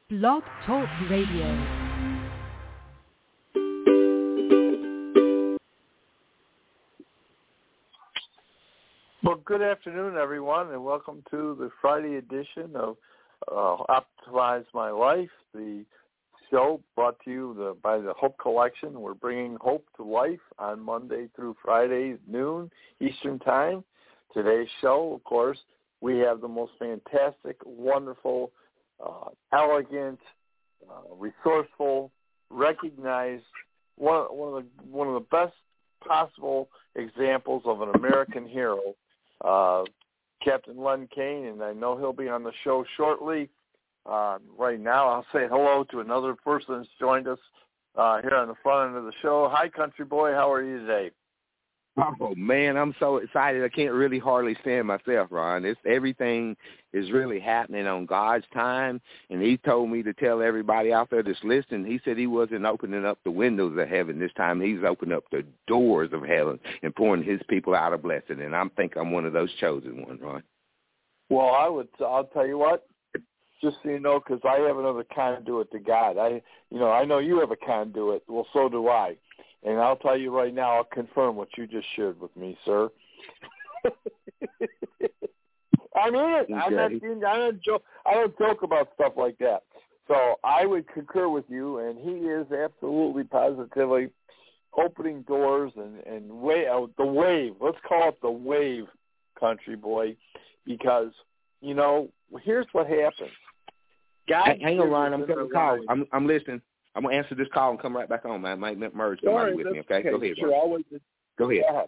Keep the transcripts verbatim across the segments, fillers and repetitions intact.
Blog Talk Radio. Well, good afternoon, everyone, and welcome to the Friday edition of uh, Optimize My Life, the show brought to you the, by the Hope Collection. We're bringing hope to life on Monday through Friday, noon Eastern Time. Today's show, of course, we have the most fantastic, wonderful, uh, elegant, uh, resourceful, recognized, one, one of the one of the best possible examples of an American hero, uh, Captain Len Kane, and I know he'll be on the show shortly. Uh, right now, I'll say hello to another person that's joined us uh, here on the front end of the show. Hi, country boy. How are you today? Oh, man, I'm so excited. I can't really hardly stand myself, Ron. It's, everything is really happening on God's time, and he told me to tell everybody out there that's listening, he said he wasn't opening up the windows of heaven this time. He's opening up the doors of heaven and pouring his people out a blessing, and I think I'm one of those chosen ones, Ron. Well, I would, I'll tell you what, just so you know, because I have another conduit to God. I, you know, I know you have a conduit. Well, so do I. And I'll tell you right now, I'll confirm what you just shared with me, sir. I mean it. Okay. I'm not, I don't joke. I don't joke about stuff like that. So I would concur with you, and he is absolutely, positively opening doors and and way out the wave. Let's call it the wave, country boy, because you know here's what happens. God, hey, hang on, Ron. I'm getting a call. I'm I'm listening. I'm going to answer this call and come right back on, man. I might merge somebody right, with me, okay? okay? Go ahead, sure, always, Go ahead. Go ahead.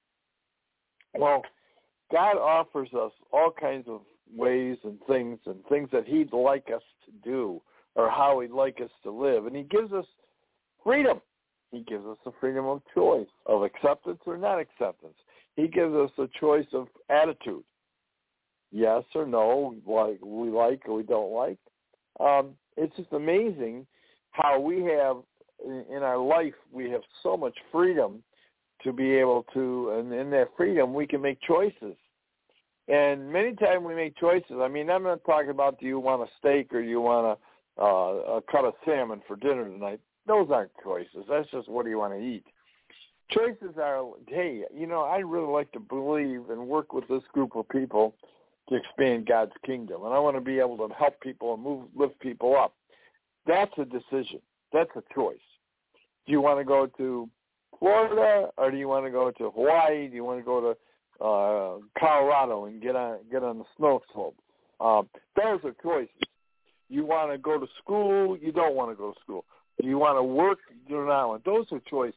Well, God offers us all kinds of ways and things and things that he'd like us to do or how he'd like us to live. And he gives us freedom. He gives us the freedom of choice, of acceptance or not acceptance. He gives us a choice of attitude. Yes or no, like we like or we don't like. Um, it's just amazing how we have, in our life, we have so much freedom to be able to, and in that freedom, we can make choices. And many times we make choices. I mean, I'm not talking about do you want a steak or do you want a, uh, a cut of salmon for dinner tonight. Those aren't choices. That's just what do you want to eat. Choices are, hey, you know, I really like to believe and work with this group of people to expand God's kingdom. And I want to be able to help people and move, lift people up. That's a decision. That's a choice. Do you want to go to Florida or do you want to go to Hawaii? Do you want to go to uh, Colorado and get on get on the snow slope? Um, those are choices. You want to go to school? You don't want to go to school. Do you want to work? You do not want. Those are choices.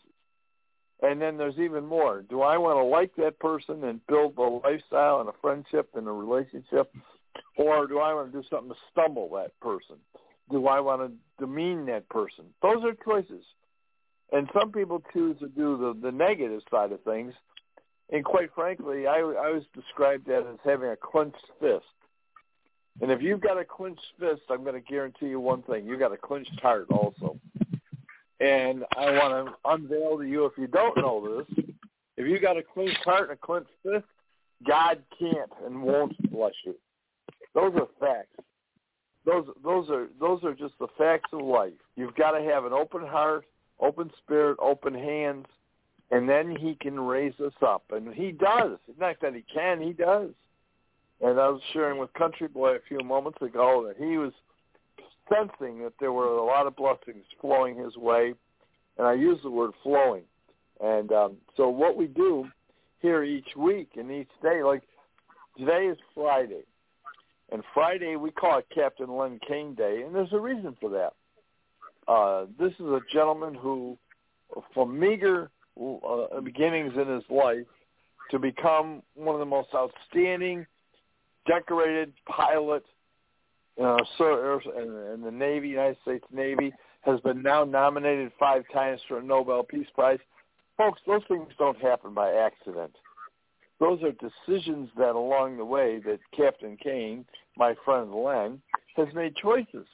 And then there's even more. Do I want to like that person and build a lifestyle and a friendship and a relationship, or do I want to do something to stumble that person? Do I want to demean that person? Those are choices. And some people choose to do the, the negative side of things. And quite frankly, I, I always describe that as having a clenched fist. And if you've got a clenched fist, I'm going to guarantee you one thing. You've got a clenched heart also. And I want to unveil to you, if you don't know this, if you got a clenched heart and a clenched fist, God can't and won't bless you. Those are facts. Those those are those are just the facts of life. You've got to have an open heart, open spirit, open hands, and then he can raise us up. And he does. It's not that he can, he does. And I was sharing with Country Boy a few moments ago that he was sensing that there were a lot of blessings flowing his way, and I use the word flowing. And um, so what we do here each week and each day, like today is Friday, and Friday we call it Captain Len Kane Day, and there's a reason for that. Uh, this is a gentleman who, from meager uh, beginnings in his life, to become one of the most outstanding, decorated pilot Uh, so, and the Navy, United States Navy, has been now nominated five times for a Nobel Peace Prize. Folks, those things don't happen by accident. Those are decisions that along the way that Captain Kane, my friend Len, has made choices.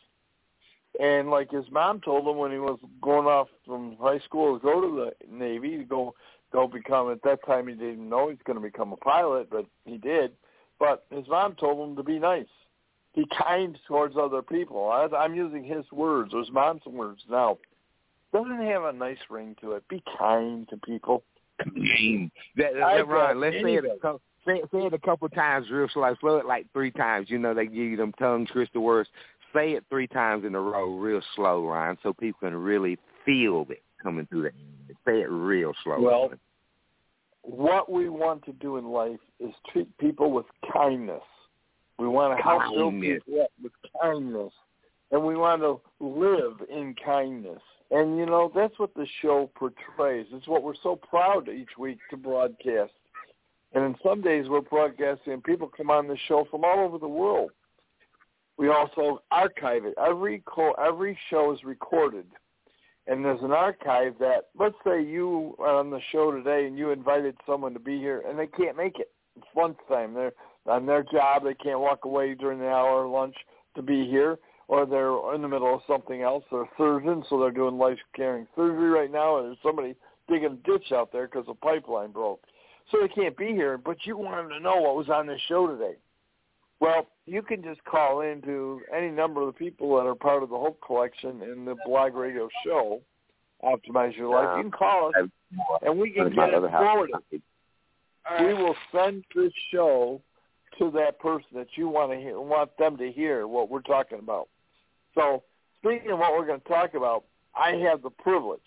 And like his mom told him when he was going off from high school to go to the Navy, to go, go become, at that time he didn't know he was going to become a pilot, but he did. But his mom told him to be nice. Be kind towards other people. I, I'm using his words, those mom's words now. Doesn't have a nice ring to it. Be kind to people. That, that, Ron, let's say it, a couple, say, say it a couple times real slow. Slow it like three times. You know, they give you them tongue twister words. Say it three times in a row real slow, Ron, so people can really feel it coming through that. Say it real slow. Well, what we want to do in life is treat people with kindness. We want to help build people up with kindness, and we want to live in kindness. And, you know, that's what the show portrays. It's what we're so proud each week to broadcast. And in some days we're broadcasting, and people come on the show from all over the world. We also archive it. Every co- every show is recorded. And there's an archive that, let's say you are on the show today and you invited someone to be here, and they can't make it. It's lunchtime. They're on their job. They can't walk away during the hour of lunch to be here, or they're in the middle of something else. They're a surgeon, so they're doing life-caring surgery right now, or there's somebody digging a ditch out there because a pipeline broke. So they can't be here, but you want them to know what was on this show today. Well, you can just call in to any number of the people that are part of the Hope Collection in the Blog Radio Show, Optimize Your Life. You can call us, and we can get it forwarded. We will send this show to that person that you want to hear, want them to hear what we're talking about. So, speaking of what we're going to talk about, I have the privilege.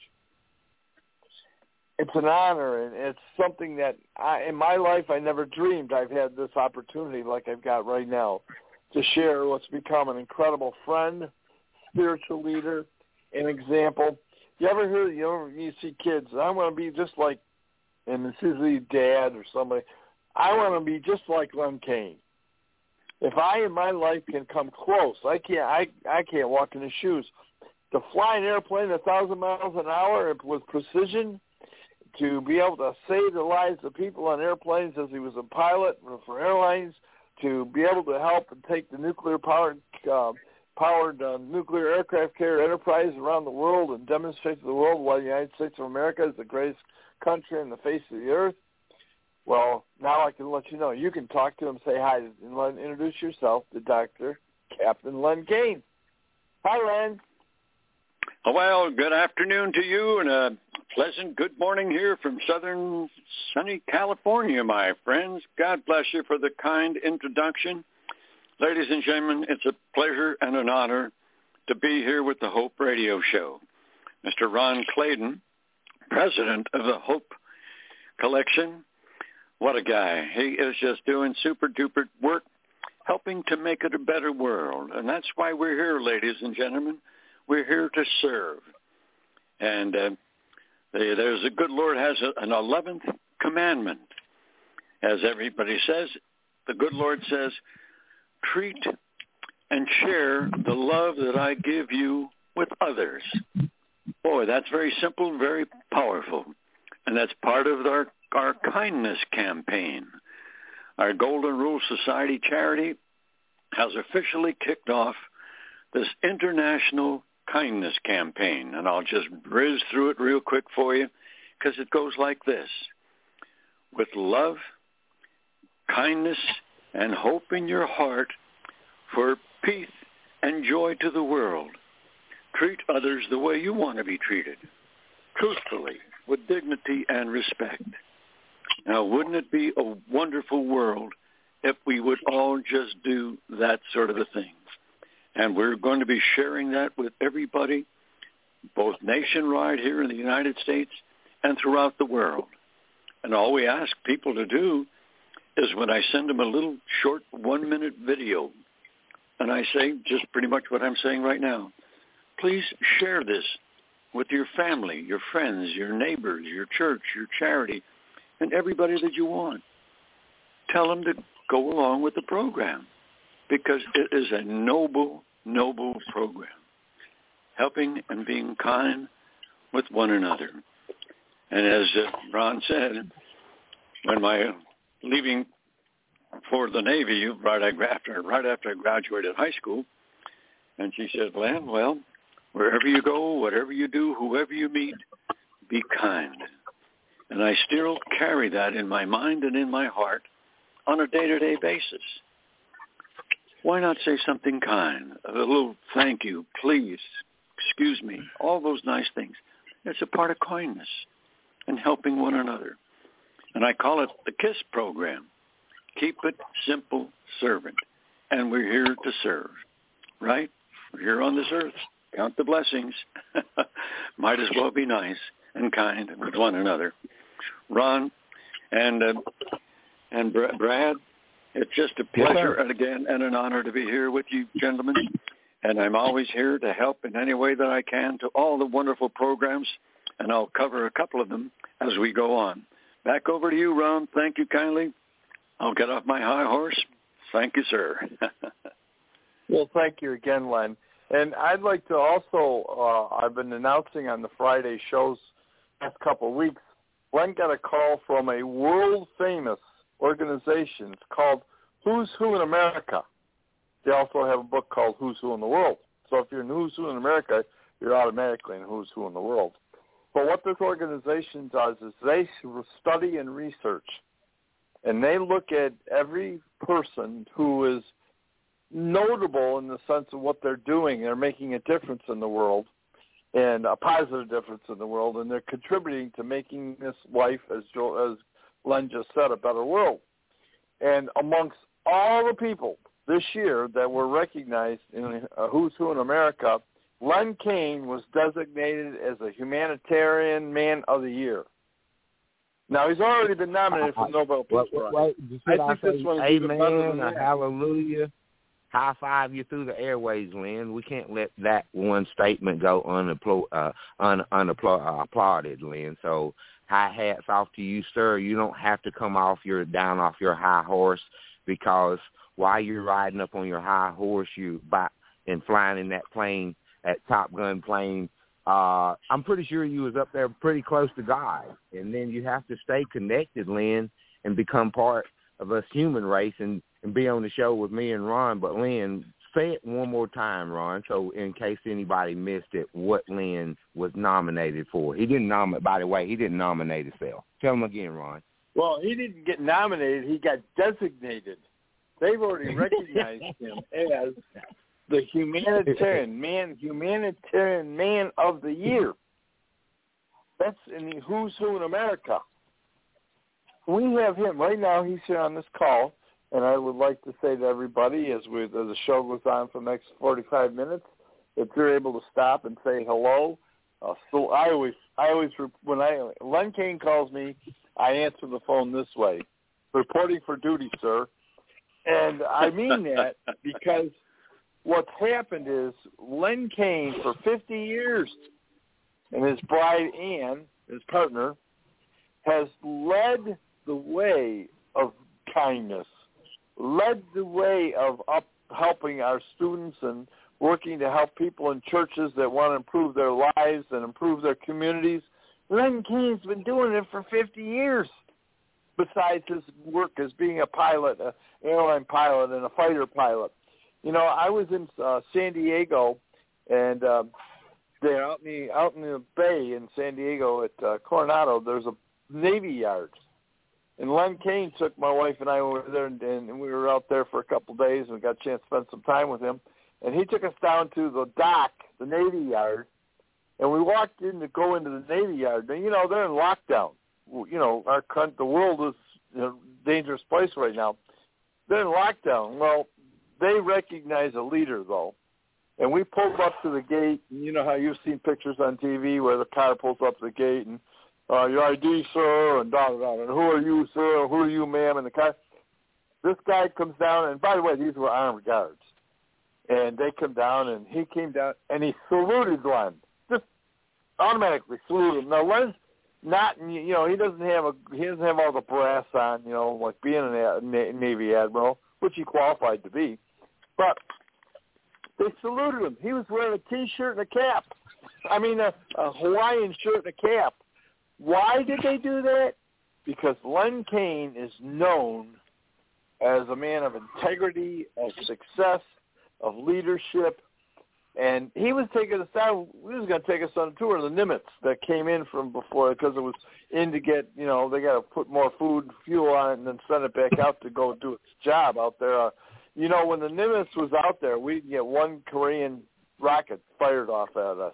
It's an honor, and it's something that I, in my life I never dreamed I've had this opportunity like I've got right now to share what's become an incredible friend, spiritual leader, an example. You ever hear, you know, you see kids, I want to be just like, and it's usually dad or somebody, I want to be just like Len Kane. If I in my life can come close, I can't, I, I can't walk in his shoes. To fly an airplane a thousand miles an hour with precision, to be able to save the lives of people on airplanes as he was a pilot for airlines, to be able to help and take the nuclear-powered uh, powered uh, nuclear aircraft carrier enterprise around the world and demonstrate to the world why the United States of America is the greatest country on the face of the earth. Well, now I can let you know. You can talk to him, say hi, and Len, introduce yourself to Doctor Captain Len Kane. Hi, Len. Well, good afternoon to you, and a pleasant good morning here from southern sunny California, my friends. God bless you for the kind introduction. Ladies and gentlemen, it's a pleasure and an honor to be here with the Hope Radio Show. Mister Ron Clayton, president of the Hope Collection, what a guy. He is just doing super-duper work, helping to make it a better world. And that's why we're here, ladies and gentlemen. We're here to serve. And uh, there's a good Lord has a, an eleventh commandment. As everybody says, the good Lord says, treat and share the love that I give you with others. Boy, that's very simple, very powerful. And that's part of our, our kindness campaign. Our Golden Rule Society charity has officially kicked off this international kindness campaign. And I'll just whiz through it real quick for you because it goes like this. With love, kindness, and hope in your heart for peace and joy to the world, treat others the way you want to be treated, truthfully, with dignity and respect. Now, wouldn't it be a wonderful world if we would all just do that sort of a thing? And we're going to be sharing that with everybody, both nationwide here in the United States and throughout the world. And all we ask people to do is when I send them a little short one-minute video, and I say just pretty much what I'm saying right now, please share this with your family, your friends, your neighbors, your church, your charity, and everybody that you want. Tell them to go along with the program because it is a noble, noble program, helping and being kind with one another. And as uh, Ron said, when my leaving for the Navy right after right after I graduated high school, and she said, Len, well, wherever you go, whatever you do, whoever you meet, be kind. And I still carry that in my mind and in my heart on a day-to-day basis. Why not say something kind? A little thank you, please, excuse me, all those nice things. It's a part of kindness and helping one another. And I call it the KISS program. Keep it simple, servant. And we're here to serve, right? We're here on this earth. Count the blessings. Might as well be nice and kind with one another. Ron and uh, and Brad, it's just a pleasure, and again, and an honor to be here with you, gentlemen. And I'm always here to help in any way that I can to all the wonderful programs, and I'll cover a couple of them as we go on. Back over to you, Ron. Thank you kindly. I'll get off my high horse. Thank you, sir. Well, thank you again, Len. And I'd like to also, uh, I've been announcing on the Friday shows last couple of weeks, Len got a call from a world-famous organization. It's called Who's Who in America. They also have a book called Who's Who in the World. So if you're in Who's Who in America, you're automatically in Who's Who in the World. But what this organization does is they study and research, and they look at every person who is notable in the sense of what they're doing. They're making a difference in the world, and a positive difference in the world, and they're contributing to making this life, as Joe, as Len just said, a better world. And amongst all the people this year that were recognized in uh, Who's Who in America, Len Kain was designated as a Humanitarian Man of the Year. Now, he's already been nominated for the Nobel Peace Prize. Wait, wait, I think I this one is even better than that. Hallelujah. High five you through the airways, Lynn. We can't let that one statement go unapplauded, uh, un, unapplauded, Lynn. So high hats off to you, sir. You don't have to come off your down off your high horse, because while you're riding up on your high horse, you by and flying in that plane, that Top Gun plane, uh, I'm pretty sure you was up there pretty close to God. And then you have to stay connected, Lynn, and become part of us human race and, and be on the show with me and Ron. But, Lynn, say it one more time, Ron, so in case anybody missed it, what Lynn was nominated for. He didn't nominate, by the way, he didn't nominate himself. Tell him again, Ron. Well, he didn't get nominated. He got designated. They've already recognized him as the humanitarian man, humanitarian man of the year. That's in the Who's Who in America. We have him right now. He's here on this call, and I would like to say to everybody, as we as the show goes on for the next forty-five minutes, if you're able to stop and say hello. Uh, so I always, I always, when I Len Kain calls me, I answer the phone this way: "Reporting for duty, sir." And I mean that because what's happened is Len Kain, for fifty years, and his bride Ann, his partner, has led the way of kindness, led the way of up helping our students and working to help people in churches that want to improve their lives and improve their communities. Len Kain's been doing it for fifty years, besides his work as being a pilot, an airline pilot and a fighter pilot. You know, I was in uh, San Diego, and uh, there out in the out in the bay in San Diego at uh, Coronado, there's a Navy Yard. And Len Kain took my wife and I over there, and, and we were out there for a couple of days, and we got a chance to spend some time with him. And he took us down to the dock, the Navy Yard, and we walked in to go into the Navy Yard. And, you know, they're in lockdown. You know, our country, the world is in a dangerous place right now. They're in lockdown. Well, they recognize a leader, though. And we pulled up to the gate. And you know how you've seen pictures on T V where the car pulls up to the gate and, uh, your I D, sir, and da, da, da. And who are you, sir? Who are you, ma'am? And the car. This guy comes down, and by the way, these were armed guards. And they come down, and he came down, and he saluted Len. Just automatically saluted him. Now, Len's not, you know, he doesn't have a, he doesn't have all the brass on, you know, like being a Navy admiral, which he qualified to be. But they saluted him. He was wearing a T-shirt and a cap. I mean, a, a Hawaiian shirt and a cap. Why did they do that? Because Len Kain is known as a man of integrity, of success, of leadership, and he was taking us down. He was going to take us on a tour of the Nimitz that came in from before, because it was in to get, you know, they got to put more food, fuel on it, and then send it back out to go do its job out there uh, You know, when the Nimitz was out there, we'd get one Korean rocket fired off at us.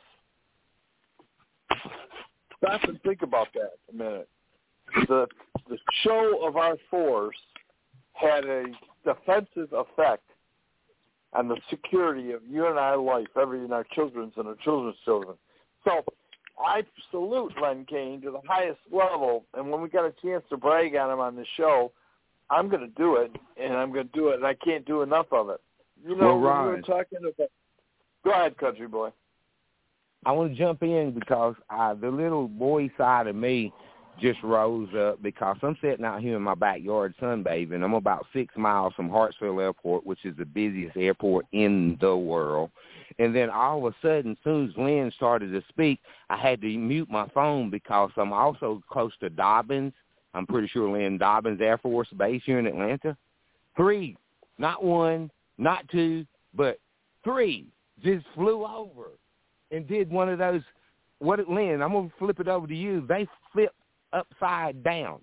Stop and think about that a minute. The the show of our force had a defensive effect on the security of you and our life, every and our children's and our children's children. So I salute Len Kane to the highest level, and when we got a chance to brag on him on the show, I'm going to do it, and I'm going to do it, and I can't do enough of it. You know, well, Ron, when we were talking about... Go ahead, country boy. I want to jump in because uh, the little boy side of me just rose up because I'm sitting out here in my backyard sunbathing. I'm about six miles from Hartsville Airport, which is the busiest airport in the world. And then all of a sudden, as soon as Lynn started to speak, I had to mute my phone because I'm also close to Dobbins. I'm pretty sure Lynn Dobbins Air Force Base here in Atlanta. Three, not one, not two, but three just flew over and did one of those. What it, Lynn, I'm going to flip it over to you. They flipped upside down.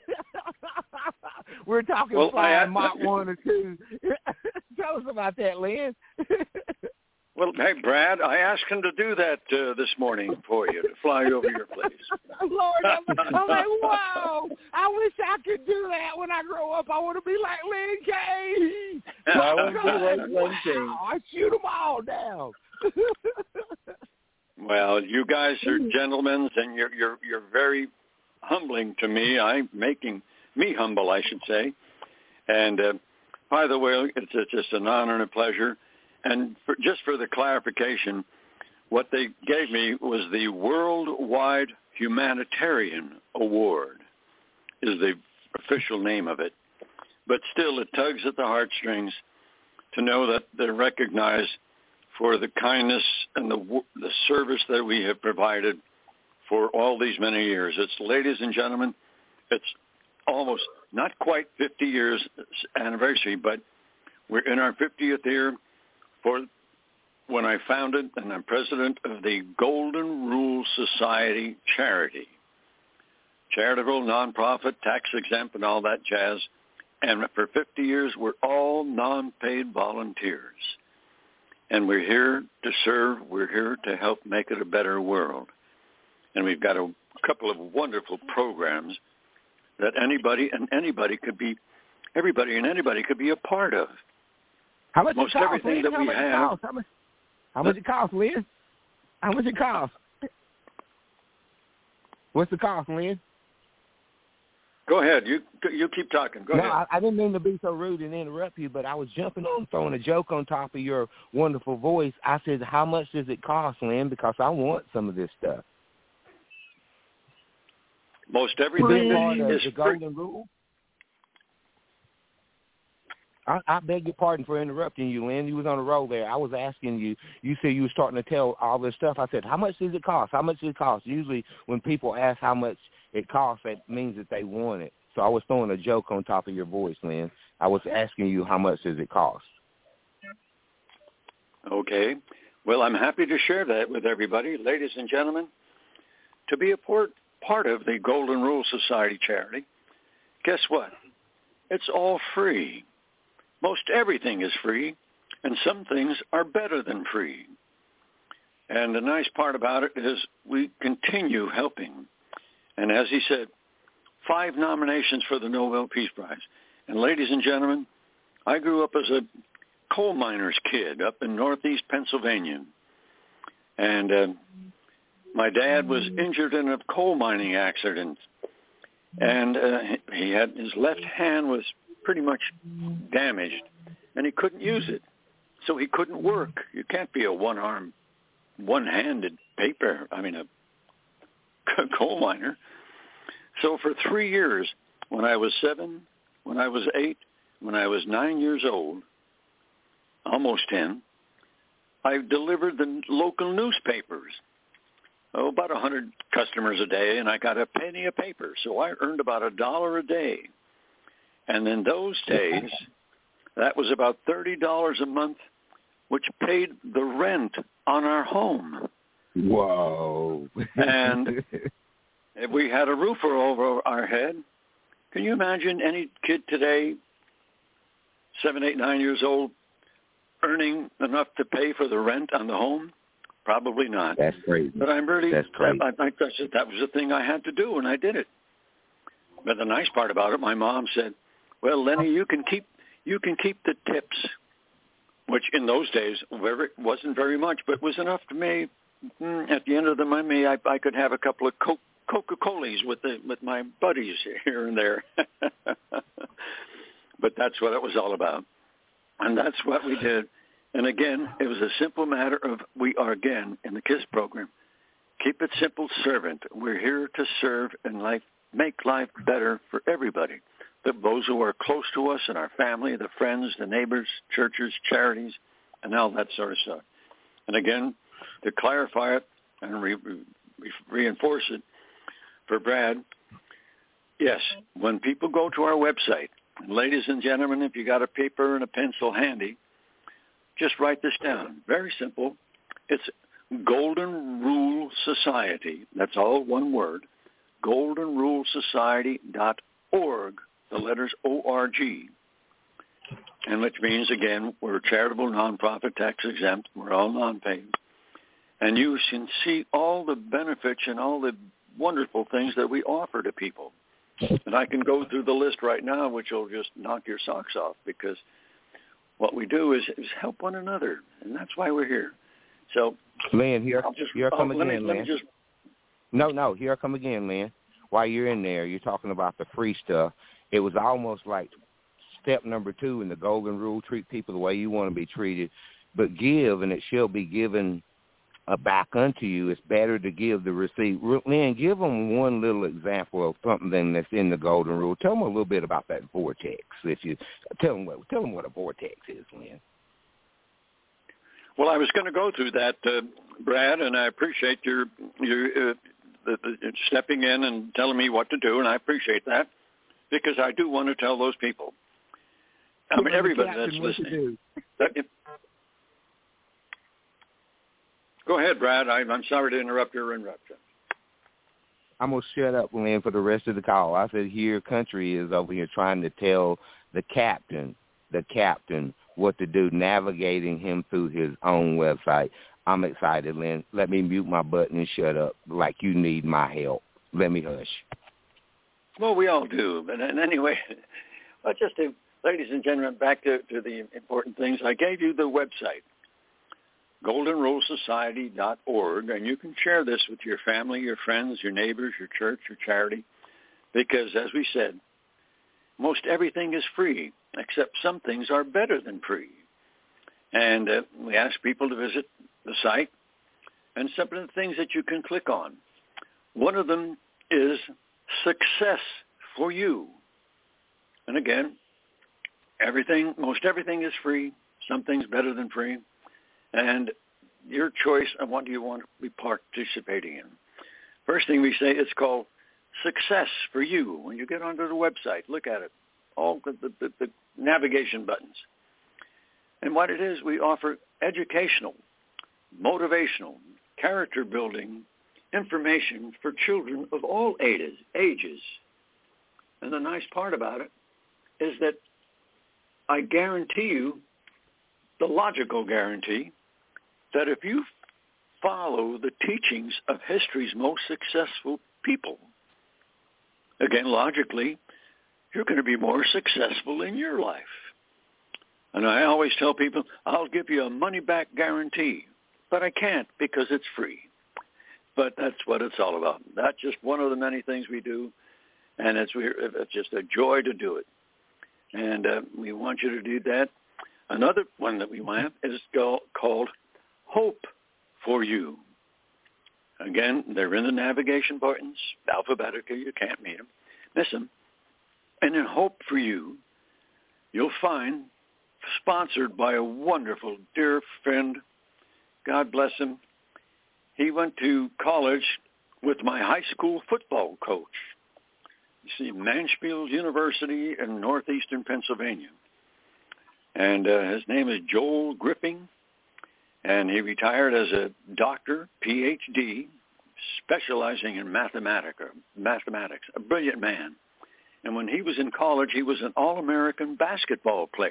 We're talking well, flying Mach one or two. Tell us about that, Lynn. Well, hey, Brad, I asked him to do that uh, this morning for you, to fly over your place. Lord, I'm, I'm like, wow, I wish I could do that when I grow up. I want to be like Lynn Kane. I want to be like Lynn Kane. Wow, I shoot them all down. Well, you guys are gentlemen, and you're you're you're very humbling to me. I'm making me humble, I should say. And uh, by the way, it's, it's just an honor and a pleasure. And for, just for the clarification, what they gave me was the Worldwide Humanitarian Award is the official name of it. But still, it tugs at the heartstrings to know that they're recognized for the kindness and the the service that we have provided for all these many years. It's, ladies and gentlemen, it's almost not quite fifty years anniversary, but we're in our fiftieth year for when I founded, and I'm president of the Golden Rule Society charity. Charitable, nonprofit, tax-exempt, and all that jazz. And for fifty years, we're all non-paid volunteers. And we're here to serve. We're here to help make it a better world. And we've got a couple of wonderful programs that anybody and anybody could be, everybody and anybody could be a part of. How much Most it cost, everything Lynn? that How we much have. It cost? How much, how much it cost, Lynn? How much it cost? What's the cost, Lynn? Go ahead. You you keep talking. Go no, ahead. I, I didn't mean to be so rude and interrupt you, but I was jumping on, throwing a joke on top of your wonderful voice. I said, how much does it cost, Lynn? Because I want some of this stuff. Most everything part of is the free. Golden Rule. I, I beg your pardon for interrupting you, Lynn. You was on a roll there. I was asking you. You said you were starting to tell all this stuff. I said, how much does it cost? How much does it cost? Usually when people ask how much it costs, that means that they want it. So I was throwing a joke on top of your voice, Lynn. I was asking you how much does it cost. Okay. Well, I'm happy to share that with everybody. Ladies and gentlemen, to be a part, part of the Golden Rule Society charity, guess what? It's all free. Most everything is free, and some things are better than free. And the nice part about it is we continue helping. And as he said, five nominations for the Nobel Peace Prize. And ladies and gentlemen, I grew up as a coal miner's kid up in northeast Pennsylvania. And uh, my dad was injured in a coal mining accident. And uh, he had his left hand was pretty much damaged, and he couldn't use it. So he couldn't work. You can't be a one-armed, one-handed paper, I mean a coal miner. So for three years, when I was seven, when I was eight, when I was nine years old, almost ten, I delivered the local newspapers. Oh, about a hundred customers a day, and I got a penny a paper. So I earned about a dollar a day. And in those days, that was about thirty dollars a month, which paid the rent on our home. Whoa. And if we had a roof over our head, can you imagine any kid today seven, eight, nine years old, earning enough to pay for the rent on the home? Probably not. That's crazy. But I'm really, That's crazy. I, I, I said that was the thing I had to do, and I did it. But the nice part about it, my mom said, well, Lenny, you can keep you can keep the tips, which in those days very, wasn't very much, but was enough to me. At the end of the month, I, I could have a couple of Coke, Coca-Colas with the, with my buddies here and there. But that's what it was all about. And that's what we did. And again, it was a simple matter of, we are again in the KISS program. Keep it simple, servant. We're here to serve and life, make life better for everybody. The, those who are close to us and our family, the friends, the neighbors, churches, charities, and all that sort of stuff. And again, to clarify it and re, re, reinforce it for Brad, yes, when people go to our website, ladies and gentlemen, if you got a paper and a pencil handy, just write this down. Very simple. It's Golden Rule Society. That's all one word. golden rule society dot org. The letters O R G. And which means, again, we're charitable, nonprofit, tax exempt. We're all non-paid. And you can see all the benefits and all the wonderful things that we offer to people. And I can go through the list right now, which will just knock your socks off, because what we do is, is help one another, and that's why we're here. So, Lynn, here, just, here I come oh, let again, me, let Lynn. me just, No, no, here I come again, Lynn. While you're in there, you're talking about the free stuff. It was almost like step number two in the golden rule: treat people the way you want to be treated, but give, and it shall be given uh, back unto you. It's better to give the receipt. Lynn, give them one little example of something that's in the golden rule. Tell them a little bit about that vortex. If you tell them what, tell them what a vortex is, Lynn. Well, I was going to go through that, uh, Brad, and I appreciate your your uh, the, the stepping in and telling me what to do, and I appreciate that, because I do want to tell those people. I mean, everybody that's listening. That, if, go ahead, Brad. I, I'm sorry to interrupt your interruption. I'm going to shut up, Lynn, for the rest of the call. I said here country is over here trying to tell the captain, the captain, what to do, navigating him through his own website. I'm excited, Lynn. Let me mute my button and shut up like you need my help. Let me hush. Well, we all do. But and anyway, well, just to, ladies and gentlemen, back to, to the important things. I gave you the website, golden rule society dot org, and you can share this with your family, your friends, your neighbors, your church, your charity, because, as we said, most everything is free, except some things are better than free. And uh, we ask people to visit the site, and some of the things that you can click on. One of them is Success for You. And again, everything, most everything is free. Some things better than free. And your choice of what do you want to be participating in. First thing we say, it's called Success for You. When you get onto the website, look at it. All the, the, the, the navigation buttons. And what it is, we offer educational, motivational, character building information for children of all ages. ages. And the nice part about it is that I guarantee you, the logical guarantee, that if you follow the teachings of history's most successful people, again, logically, you're going to be more successful in your life. And I always tell people, I'll give you a money-back guarantee, but I can't because it's free. But that's what it's all about. That's just one of the many things we do, and it's, it's just a joy to do it. And uh, we want you to do that. Another one that we have is called Hope for You. Again, they're in the navigation buttons, alphabetically. You can't meet them, miss them. And in Hope for You, you'll find, sponsored by a wonderful, dear friend, God bless him. He went to college with my high school football coach. You see, Mansfield University in northeastern Pennsylvania. And uh, his name is Joel Gripping, and he retired as a doctor, P H D, specializing in mathematics, mathematics, a brilliant man. And when he was in college, he was an All-American basketball player,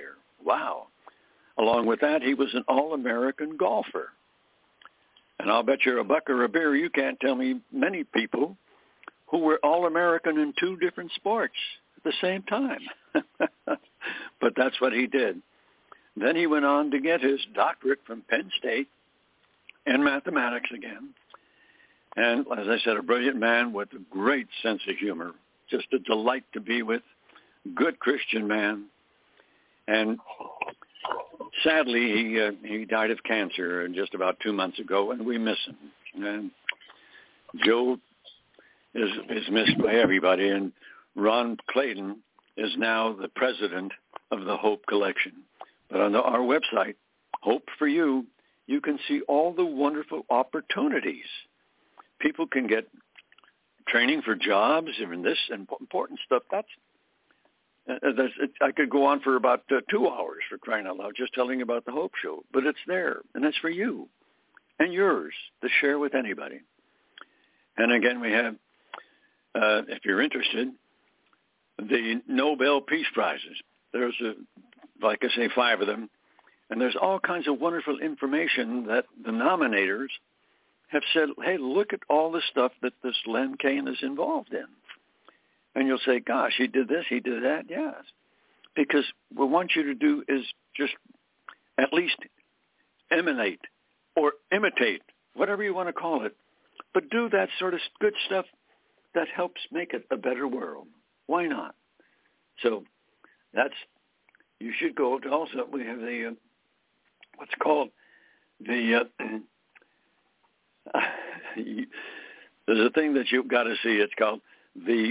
Wow. Along with that, he was an All-American golfer. And I'll bet you're a buck or a beer, you can't tell me many people who were All-American in two different sports at the same time. But that's what he did. Then he went on to get his doctorate from Penn State in mathematics again. And as I said, a brilliant man with a great sense of humor, just a delight to be with, good Christian man. And sadly, he uh, he died of cancer just about two months ago, and we miss him. And Joe is is missed by everybody, and Ron Clayton is now the president of the Hope Collection. But on the, our website, Hope for You, you can see all the wonderful opportunities. People can get training for jobs and this and important stuff. That's, uh, that's it, I could go on for about uh, two hours for crying out loud just telling about the Hope Show. But it's there, and it's for you and yours to share with anybody. And again, we have, uh, if you're interested, the Nobel Peace Prizes. There's, a, like I say, five of them. And there's all kinds of wonderful information that the nominators have said, hey, look at all the stuff that this Len Kain is involved in. And you'll say, gosh, he did this, he did that. Yes. Because what we want you to do is just at least emanate or imitate, whatever you want to call it, but do that sort of good stuff that helps make it a better world. Why not? So that's, you should go to also, we have the, uh, what's called the, uh, there's a thing that you've got to see. It's called the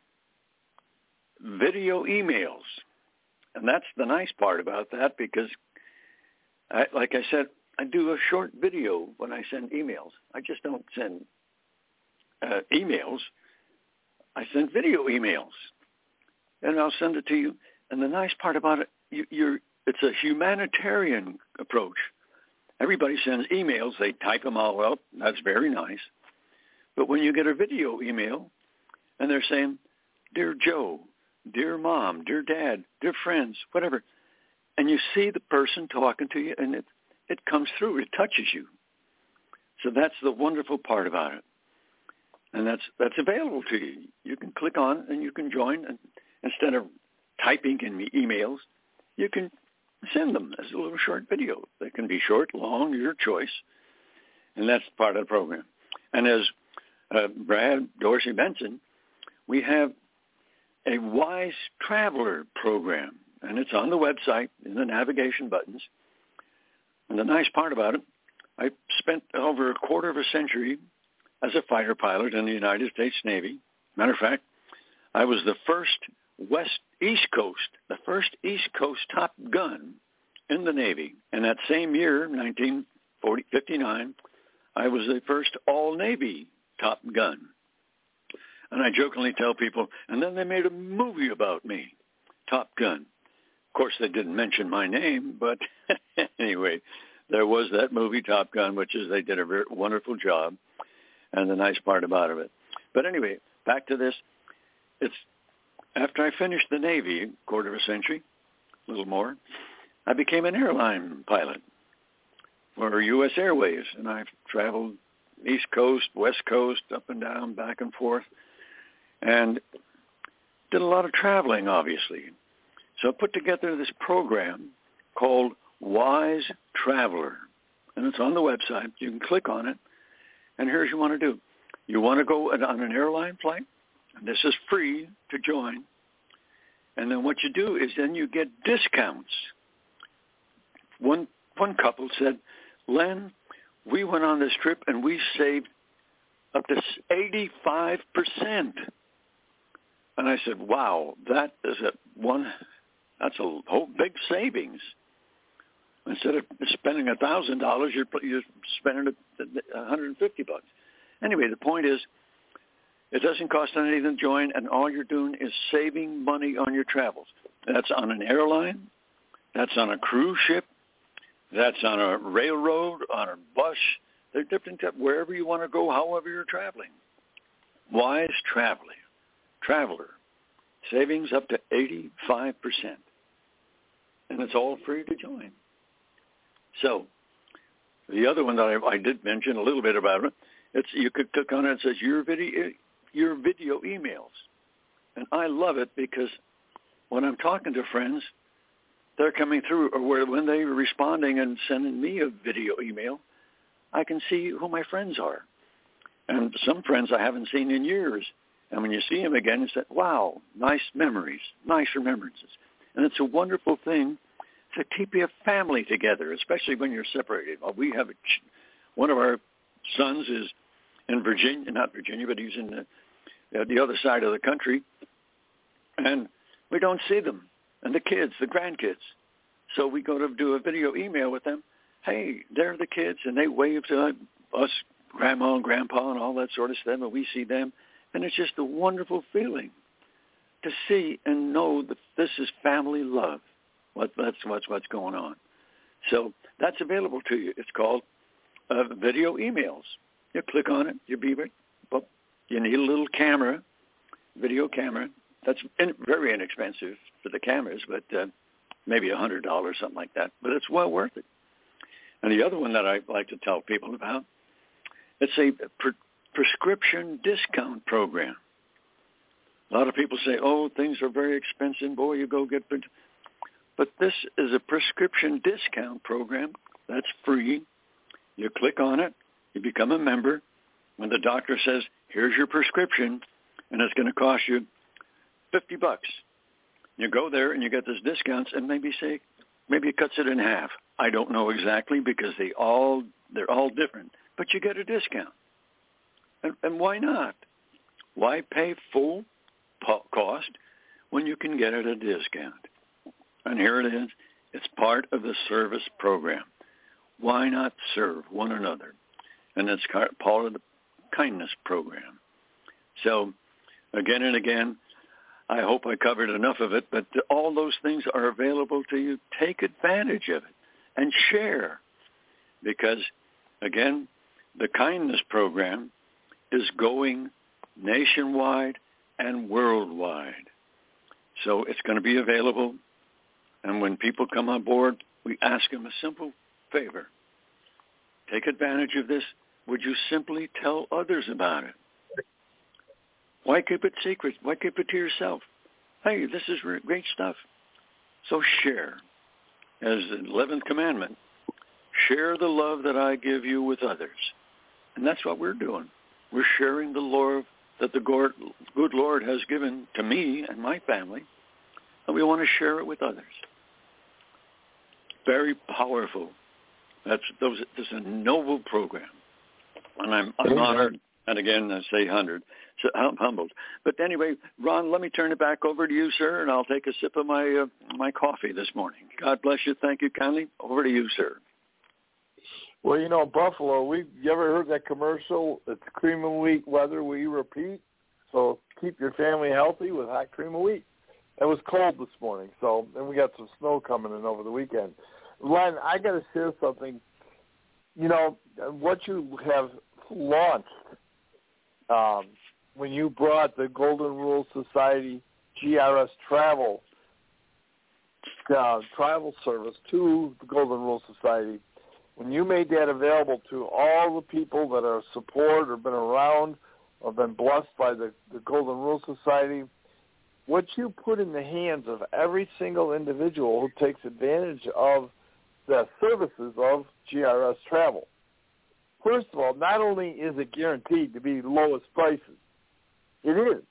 video emails. And that's the nice part about that because, I, like I said, I do a short video when I send emails. I just don't send uh, emails. I send video emails. And I'll send it to you. And the nice part about it, you, you're, it's a humanitarian approach. Everybody sends emails. They type them all up. That's very nice. But when you get a video email and they're saying, Dear Joe, dear Mom, dear Dad, dear friends, whatever, and you see the person talking to you and it, it comes through. It touches you. So that's the wonderful part about it. And that's that's available to you. You can click on and you can join. And instead of typing in the emails, you can send them as a little short video. They can be short, long, your choice. And that's part of the program. And as uh, Brad Dorsey mentioned, we have a Wise Traveler program. And it's on the website in the navigation buttons. And the nice part about it, I spent over a quarter of a century as a fighter pilot in the United States Navy. Matter of fact, I was the first West East Coast, the first East Coast Top Gun in the Navy. And that same year, nineteen fifty-nine, I was the first all-Navy Top Gun. And I jokingly tell people, and then they made a movie about me, Top Gun. Of course, they didn't mention my name, but anyway, there was that movie, Top Gun, which is they did a very wonderful job, and the nice part about it. But anyway, back to this. It's after I finished the Navy, a quarter of a century, a little more, I became an airline pilot for U S Airways, and I've traveled East Coast, West Coast, up and down, back and forth, and did a lot of traveling, obviously. So I put together this program called Wise Traveler, and it's on the website. You can click on it, and here's what you want to do. You want to go on an airline flight, and this is free to join, and then what you do is then you get discounts. One one couple said, Len, we went on this trip, and we saved up to eighty-five percent. And I said, wow, that is a one... That's a whole big savings. Instead of spending a thousand dollars, you're you're spending a hundred and fifty bucks. Anyway, the point is, it doesn't cost anything to join, and all you're doing is saving money on your travels. That's on an airline, that's on a cruise ship, that's on a railroad, on a bus. They're different wherever you want to go, however you're traveling. Wise Traveler, Traveler, savings up to eighty-five percent. and it's all free to join. So the other one that I, I did mention a little bit about it, it's you could click on it. It says your video, your video emails, and I love it because when I'm talking to friends, they're coming through, or where, when they're responding and sending me a video email, I can see who my friends are. And some friends I haven't seen in years. And when you see them again, it's that, wow, nice memories, nice remembrances. And it's a wonderful thing to keep your family together, especially when you're separated. Well, we have a, one of our sons is in Virginia, not Virginia, but he's in the, uh, the other side of the country. And we don't see them. And the kids, the grandkids. So we go to do a video email with them. Hey, they're the kids, and they wave to us, grandma and grandpa and all that sort of stuff, and we see them. And it's just a wonderful feeling to see and know that this is family love. What, that's what's, what's going on. So that's available to you. It's called uh, video emails. You click on it, you beep it. Well, you need a little camera, video camera. That's in, very inexpensive for the cameras, but uh, maybe one hundred dollars, something like that. But it's well worth it. And the other one that I like to tell people about, it's a pre- prescription discount program. A lot of people say, oh, things are very expensive. Boy, you go get... Pre-. But this is a prescription discount program that's free. You click on it. You become a member. When the doctor says, here's your prescription, and it's going to cost you fifty bucks. You go there and you get this discounts, and maybe say, maybe it cuts it in half. I don't know exactly because they all they're all different, but you get a discount. And, and why not? Why pay full po- cost when you can get it at a discount? And here it is. It's part of the service program. Why not serve one another? And it's part of the kindness program. So again and again, I hope I covered enough of it, but all those things are available to you. Take advantage of it and share because, again, the kindness program is going nationwide and worldwide. So it's going to be available, and when people come on board, we ask them a simple favor. Take advantage of this. Would you simply tell others about it? Why keep it secret? Why keep it to yourself? Hey, this is great stuff. So share. As the eleventh commandment, share the love that I give you with others. And that's what we're doing. We're sharing the love that the good Lord has given to me and my family, and we want to share it with others. Very powerful. That's those. This is a noble program, and I'm, I'm honored. And again, I say hundred. So I'm humbled. But anyway, Ron, let me turn it back over to you, sir, and I'll take a sip of my uh, my coffee this morning. God bless you. Thank you kindly. Over to you, sir. Well, you know, Buffalo, we you ever heard that commercial? It's cream of wheat weather, we repeat. So keep your family healthy with hot cream of wheat. It was cold this morning, so and we got some snow coming in over the weekend. Len, I got to share something. You know, what you have launched um, when you brought the Golden Rule Society G R S Travel uh, travel service to the Golden Rule Society, when you made that available to all the people that are support or been around or been blessed by the, the Golden Rule Society, what you put in the hands of every single individual who takes advantage of the services of G R S Travel. First of all, not only is it guaranteed to be lowest prices, it is.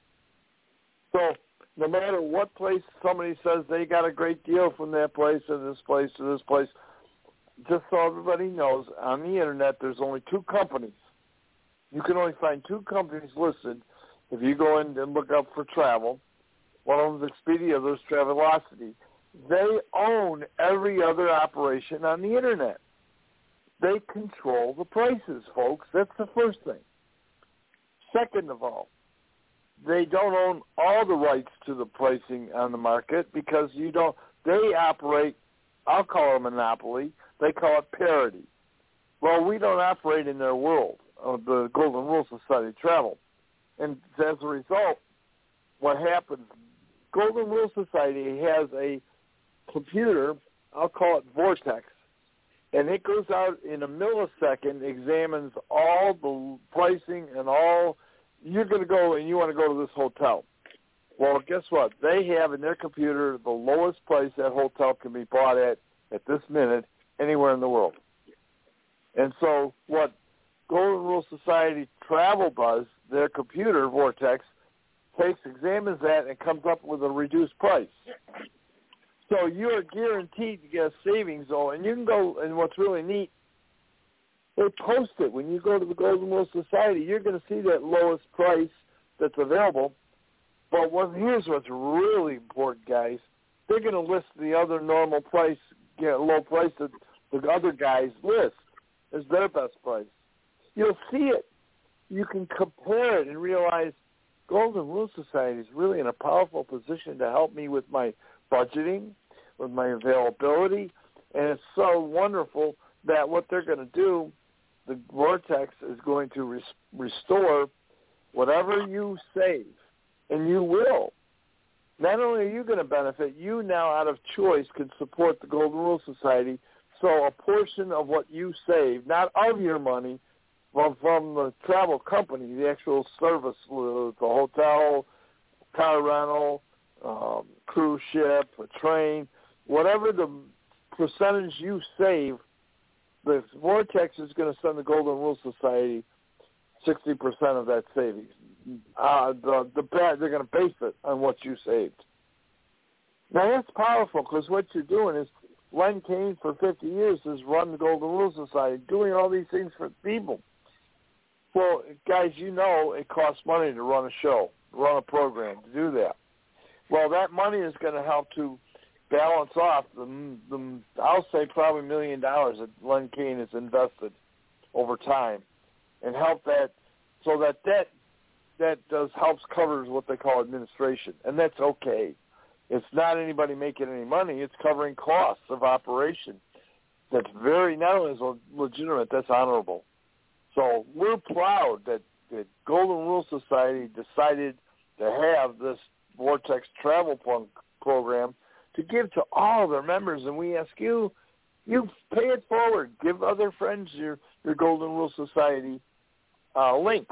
So no matter what place somebody says they got a great deal from that place or this place or this place, just so everybody knows, on the Internet there's only two companies. You can only find two companies listed if you go in and look up for travel. One of them is Expedia, the other is Travelocity. They own every other operation on the Internet. They control the prices, folks. That's the first thing. Second of all, they don't own all the rights to the pricing on the market because you don't. They operate, I'll call it a monopoly. They call it parity. Well, we don't operate in their world of the Golden Rule Society travel. And as a result, what happens, Golden Rule Society has a computer, I'll call it Vortex, and it goes out in a millisecond, examines all the pricing and all. You're going to go and you want to go to this hotel. Well, guess what? They have in their computer the lowest price that hotel can be bought at at this minute anywhere in the world. And so what Golden Rule Society Travel does, their computer, Vortex, takes, examines that, and comes up with a reduced price. So you're guaranteed to get a savings, though, and you can go, and what's really neat, they post it. When you go to the Golden Rule Society, you're going to see that lowest price that's available. But what, here's what's really important, guys. They're going to list the other normal price, you know, low price that the other guys list as their best price. You'll see it. You can compare it and realize Golden Rule Society is really in a powerful position to help me with my budgeting, with my availability, and it's so wonderful that what they're going to do, the Vortex is going to res- restore whatever you save, and you will. Not only are you going to benefit, you now out of choice can support the Golden Rule Society, so a portion of what you save, not of your money, but from the travel company, the actual service, the hotel, car rental, um, cruise ship, a train, whatever the percentage you save, the Vortex is going to send the Golden Rule Society sixty percent of that savings. Uh, the, the they're going to base it on what you saved. Now, that's powerful because what you're doing is Len Kane for fifty years has run the Golden Rule Society, doing all these things for people. Well, guys, you know it costs money to run a show, run a program, to do that. Well, that money is going to help to balance off the, the I'll say probably a million dollars that Len Kane has invested over time, and help that so that that that does helps covers what they call administration, and that's okay. It's not anybody making any money; it's covering costs of operation. That's very not only is legitimate, that's honorable. So we're proud that the Golden Rule Society decided to have this Vortex Travel program to give to all of their members, and we ask you, you pay it forward. Give other friends your, your Golden Rule Society uh, link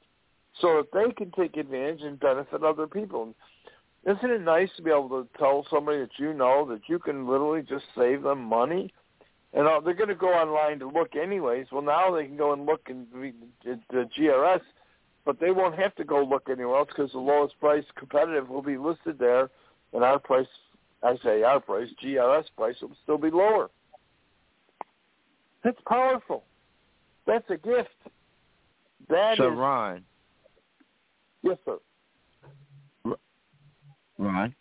so that they can take advantage and benefit other people. Isn't it nice to be able to tell somebody that you know that you can literally just save them money? And uh, they're going to go online to look anyways. Well, now they can go and look in the G R S, but they won't have to go look anywhere else because the lowest price competitive will be listed there, and our price, I say our price, G R S price, will still be lower. That's powerful. That's a gift. That so, is, Ron. Yes, sir. Ron.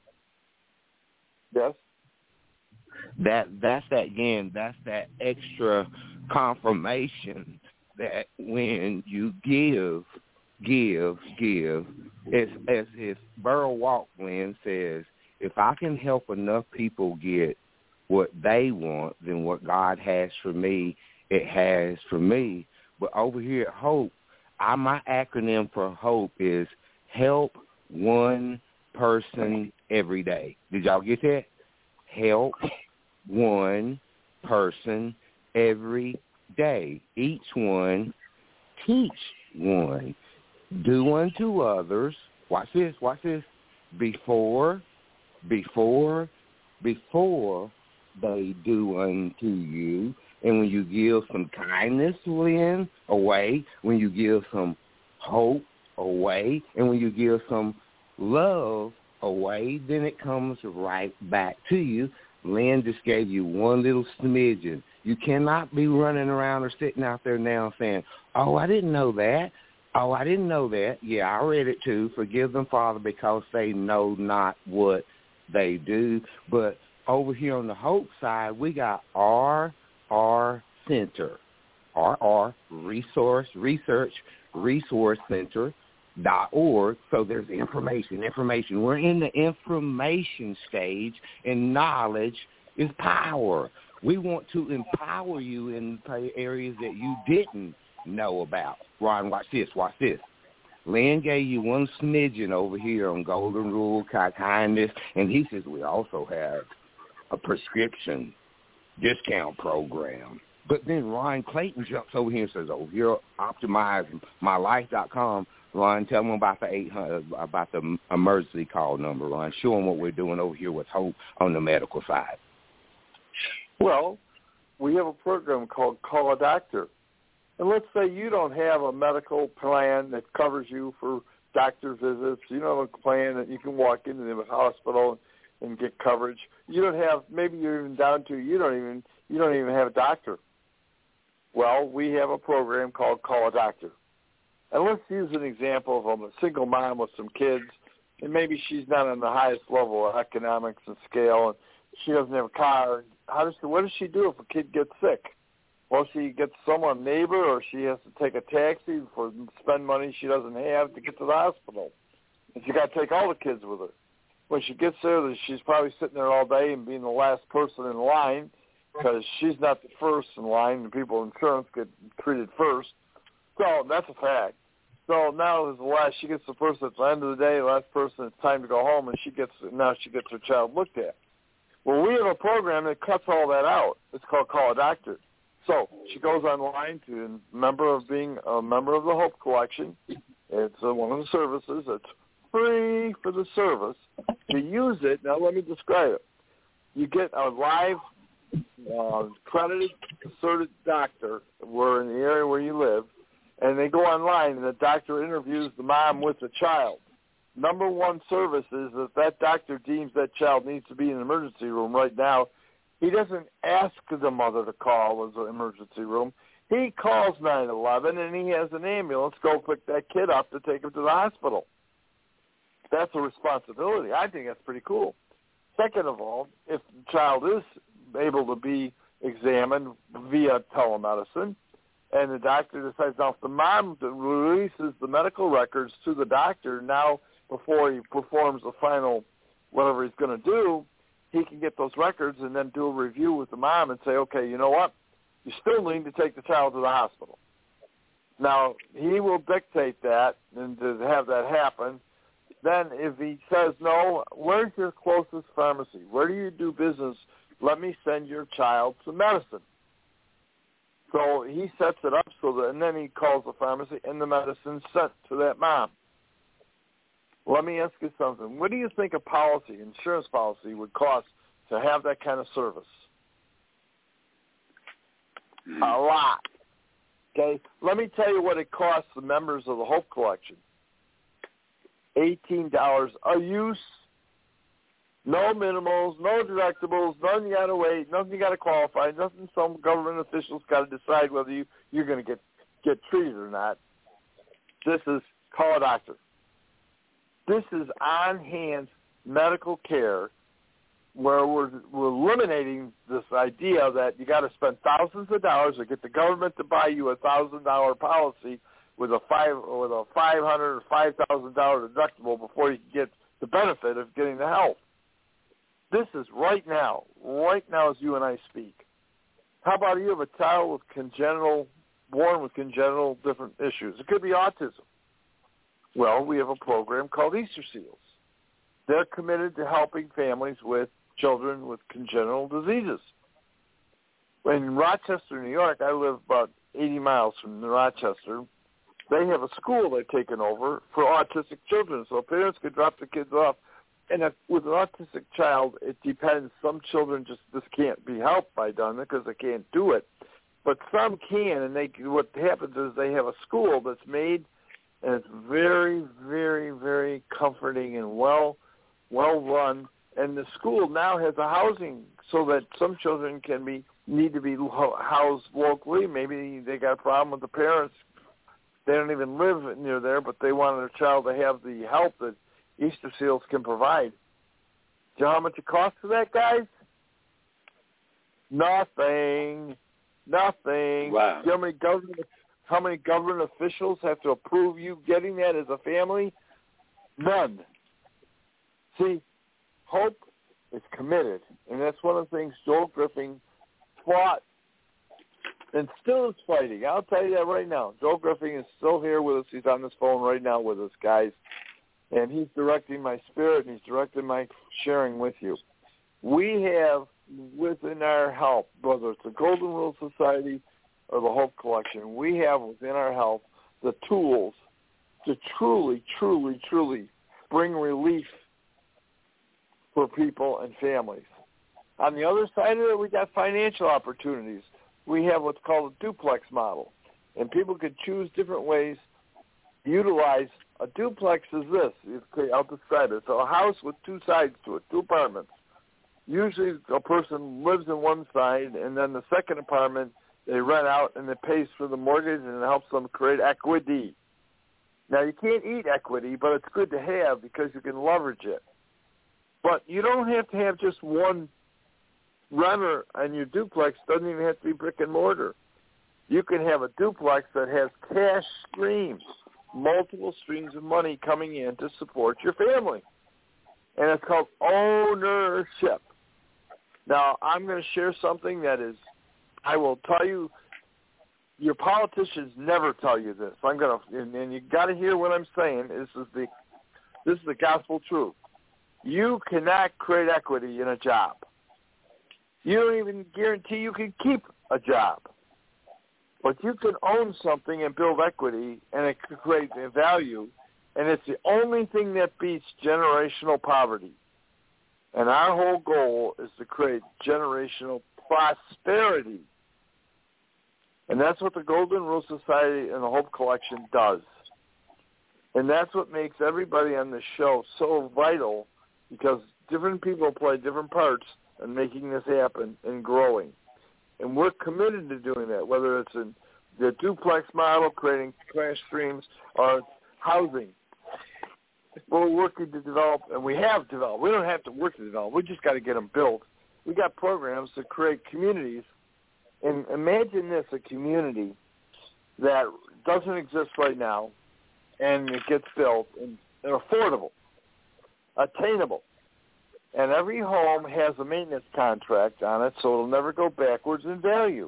Yes. That that's that again. That's that extra confirmation that when you give, give, give, it's as if Burl Walkland says, if I can help enough people get what they want, then what God has for me, it has for me. But over here at Hope, I, my acronym for Hope is help one person every day. Did y'all get that? Help one person every day. Each one, teach one. Do unto others. Watch this, watch this. Before, before, before they do unto you. And when you give some kindness in, away, when you give some hope away, and when you give some love away, then it comes right back to you. Lynn just gave you one little smidgen. You cannot be running around or sitting out there now saying, oh, I didn't know that. Oh, I didn't know that. Yeah, I read it too. Forgive them, Father, because they know not what they do. But over here on the Hope side, we got R R Center, R R Resource Research Resource Center. Dot org. So there's information, information. We're in the information stage, and knowledge is power. We want to empower you in areas that you didn't know about. Ron, watch this, watch this. Lynn gave you one smidgen over here on Golden Rule, kindness, and he says we also have a prescription discount program. But then Ron Clayton jumps over here and says, oh, here, optimize my life dot com. Ron, tell them about the eight hundred, about the emergency call number, Ron. Show them what we're doing over here with Hope on the medical side. Well, we have a program called Call a Doctor. And let's say you don't have a medical plan that covers you for doctor visits. You don't have a plan that you can walk into the hospital and get coverage. You don't have, maybe you're even down to, you don't even, you don't even have a doctor. Well, we have a program called Call a Doctor. And let's use an example of a single mom with some kids, and maybe she's not on the highest level of economics and scale, and she doesn't have a car. How does she, what does she do if a kid gets sick? Well, she gets someone, neighbor, or she has to take a taxi for spend money she doesn't have to get to the hospital. And she got to take all the kids with her. When she gets there, she's probably sitting there all day and being the last person in line, because she's not the first in line. The people in insurance get treated first. So that's a fact. So now is the last. She gets the person at the end of the day, the last person. It's time to go home, and she gets now she gets her child looked at. Well, we have a program that cuts all that out. It's called Call a Doctor. So she goes online to a member of being a member of the Hope Collection. It's uh, one of the services. It's free for the service. To use it, now let me describe it. You get a live uh, credited, asserted doctor where in the area where you live, and they go online, and the doctor interviews the mom with the child. Number one service is that that doctor deems that child needs to be in an emergency room right now. He doesn't ask the mother to call as an emergency room. He calls nine one one, and he has an ambulance go pick that kid up to take him to the hospital. That's a responsibility. I think that's pretty cool. Second of all, if the child is able to be examined via telemedicine, and the doctor decides, now if the mom releases the medical records to the doctor now before he performs the final whatever he's going to do, he can get those records and then do a review with the mom and say, okay, you know what? You still need to take the child to the hospital. Now, he will dictate that and to have that happen. Then if he says, no, where's your closest pharmacy? Where do you do business? Let me send your child some medicine. So he sets it up so that, and then he calls the pharmacy, and the medicine's sent to that mom. Let me ask you something. What do you think a policy, insurance policy, would cost to have that kind of service? A lot. Okay? Let me tell you what it costs the members of the Hope Collection. eighteen dollars a use. No minimals, no deductibles, nothing you got to wait, nothing you got to qualify, nothing some government officials got to decide whether you, you're going to get, get treated or not. This is Call a Doctor. This is on-hand medical care where we're, we're eliminating this idea that you got to spend thousands of dollars to get the government to buy you a one thousand dollars policy with a five with a five hundred dollars or five thousand dollars deductible before you can get the benefit of getting the help. This is right now, right now as you and I speak. How about you have a child with congenital, born with congenital different issues? It could be autism. Well, we have a program called Easter Seals. They're committed to helping families with children with congenital diseases. In Rochester, New York, I live about eighty miles from Rochester. They have a school they've taken over for autistic children, so parents could drop the kids off. And if, with an autistic child, it depends. Some children just this can't be helped by done because they can't do it, but some can. And they what happens is they have a school that's made, and it's very, very, very comforting and well, well run. And the school now has a housing so that some children can be need to be housed locally. Maybe they got a problem with the parents. They don't even live near there, but they want their child to have the help that Easter Seals can provide. Do you know how much it costs for that, guys? Nothing. Nothing. Wow. Do you know how many government, how many government officials have to approve you getting that as a family? None. See, Hope is committed, and that's one of the things Joel Griffin fought and still is fighting. I'll tell you that right now. Joel Griffin is still here with us. He's on this phone right now with us, guys. And he's directing my spirit, and he's directing my sharing with you. We have within our help, whether it's the Golden Rule Society or the Hope Collection, we have within our help the tools to truly, truly, truly bring relief for people and families. On the other side of it, we got financial opportunities. We have what's called a duplex model, and people could choose different ways to utilize. A duplex is this. I'll describe it. So a house with two sides to it, two apartments. Usually a person lives in one side, and then the second apartment they rent out, and it pays for the mortgage, and it helps them create equity. Now, you can't eat equity, but it's good to have because you can leverage it. But you don't have to have just one renter, and your duplex doesn't even have to be brick and mortar. You can have a duplex that has cash streams, multiple streams of money coming in to support your family. And it's called ownership. Now, I'm going to share something that is, I will tell you, your politicians never tell you this. I'm going to, and, and you got to hear what I'm saying. This is the, this is the gospel truth. You cannot create equity in a job. You don't even guarantee you can keep a job. But you can own something and build equity, and it can create value, and it's the only thing that beats generational poverty. And our whole goal is to create generational prosperity. And that's what the Golden Rule Society and the Hope Collection does. And that's what makes everybody on the show so vital, because different people play different parts in making this happen and growing. And we're committed to doing that, whether it's in the duplex model, creating cash streams, or housing. We're working to develop, and we have developed. We don't have to work to develop. We just got to get them built. We got programs to create communities. And imagine this, a community that doesn't exist right now, and it gets built, and they're affordable, attainable. And every home has a maintenance contract on it, so it'll never go backwards in value.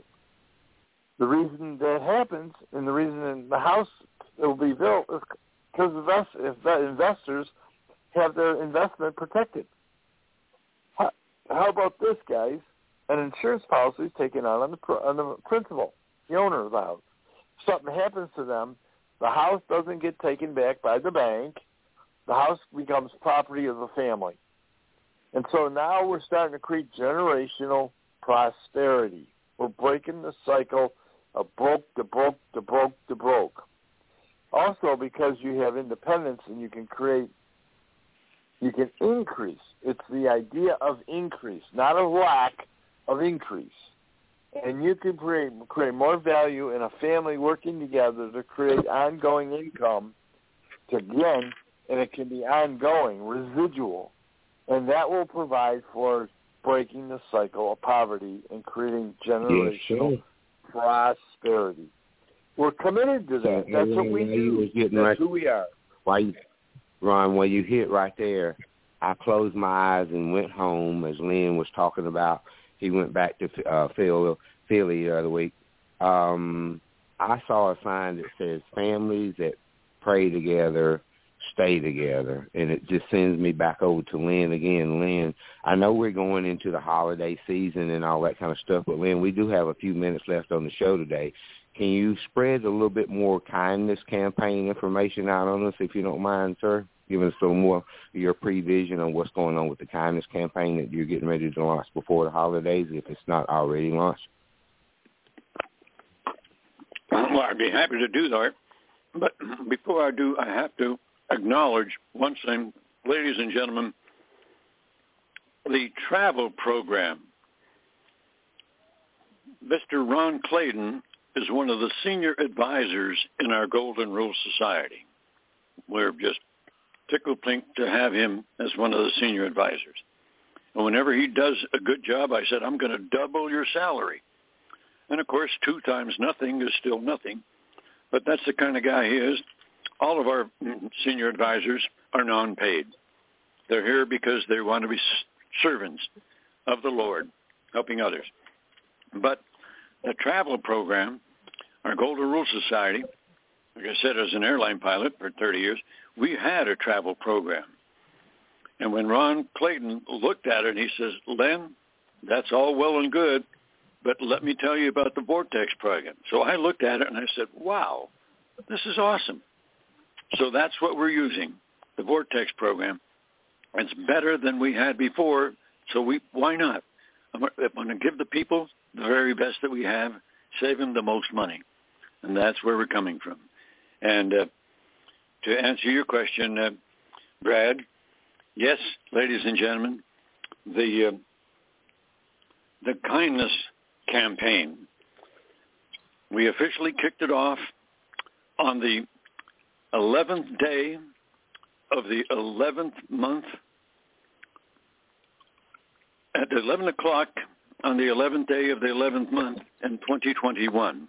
The reason that happens, and the reason the house will be built, is because investors have their investment protected. How, how about this, guys? An insurance policy is taken out on the, on the principal, the owner of the house. If something happens to them, the house doesn't get taken back by the bank. The house becomes property of the family. And so now we're starting to create generational prosperity. We're breaking the cycle of broke to broke to broke to broke. Also, because you have independence and you can create, you can increase. It's the idea of increase, not of lack, of increase. And you can create, create more value in a family working together to create ongoing income, to again, and it can be ongoing, residual. And that will provide for breaking the cycle of poverty and creating generational yeah, sure. prosperity. We're committed to that. That's what we do. That's right, who we are. Why, you, Ron, when you hit right there, I closed my eyes and went home, as Lynn was talking about. He went back to uh, Philly, Philly the other week. Um, I saw a sign that says, families that pray together stay together, and it just sends me back over to Lynn again. Lynn, I know we're going into the holiday season and all that kind of stuff, but Lynn, we do have a few minutes left on the show today. Can you spread a little bit more kindness campaign information out on us, if you don't mind, sir? Giving us a little more of your prevision on what's going on with the kindness campaign that you're getting ready to launch before the holidays, if it's not already launched. Well, I'd be happy to do that. But before I do, I have to acknowledge one thing, ladies and gentlemen, the travel program. Mister Ron Clayton is one of the senior advisors in our Golden Rule Society. We're just tickled pink to have him as one of the senior advisors. And whenever he does a good job, I said, I'm going to double your salary. And, of course, two times nothing is still nothing. But that's the kind of guy he is. All of our senior advisors are non-paid. They're here because they want to be servants of the Lord, helping others. But the travel program, our Golden Rule Society, like I said, as an airline pilot for thirty years, we had a travel program. And when Ron Clayton looked at it, he says, Len, that's all well and good, but let me tell you about the Vortex program. So I looked at it and I said, wow, this is awesome. So that's what we're using, the Vortex program. It's better than we had before, so we why not? I'm going to give the people the very best that we have, save them the most money, and that's where we're coming from. And uh, to answer your question, uh, Brad, yes, ladies and gentlemen, the uh, the kindness campaign, we officially kicked it off on the eleventh day of the eleventh month at eleven o'clock on the eleventh day of the eleventh month in twenty twenty-one.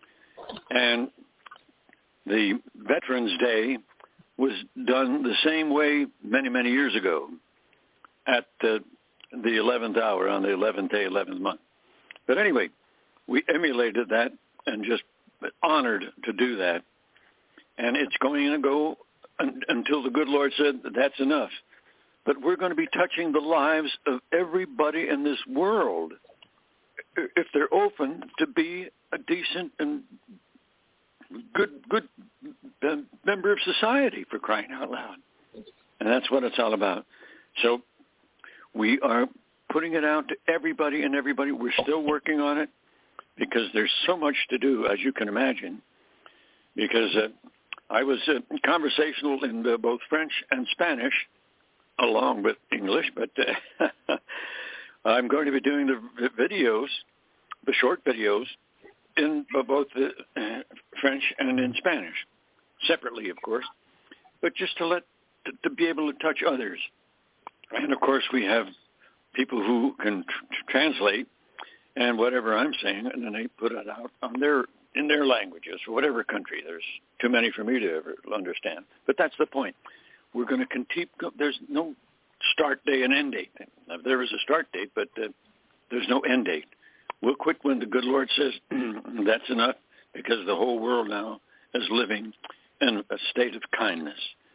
And the Veterans Day was done the same way many, many years ago at the, the eleventh hour on the eleventh day, eleventh month. But anyway, we emulated that and just honored to do that. And it's going to go un- until the good Lord said that that's enough. But we're going to be touching the lives of everybody in this world if they're open to be a decent and good good uh, member of society, for crying out loud. And that's what it's all about. So we are putting it out to everybody and everybody. We're still working on it because there's so much to do, as you can imagine, because uh, I was uh, conversational in uh, both French and Spanish, along with English, but uh, I'm going to be doing the videos, the short videos, in both the uh, French and in Spanish, separately, of course, but just to let to, to be able to touch others. And of course, we have people who can tr- translate, and whatever I'm saying, and then they put it out on their in their languages, or whatever country. There's too many for me to ever understand, but that's the point. We're going to continue. There's no start day and end date. There is a start date, but uh, there's no end date. We'll quit when the good Lord says that's enough, because the whole world now is living in a state of kindness.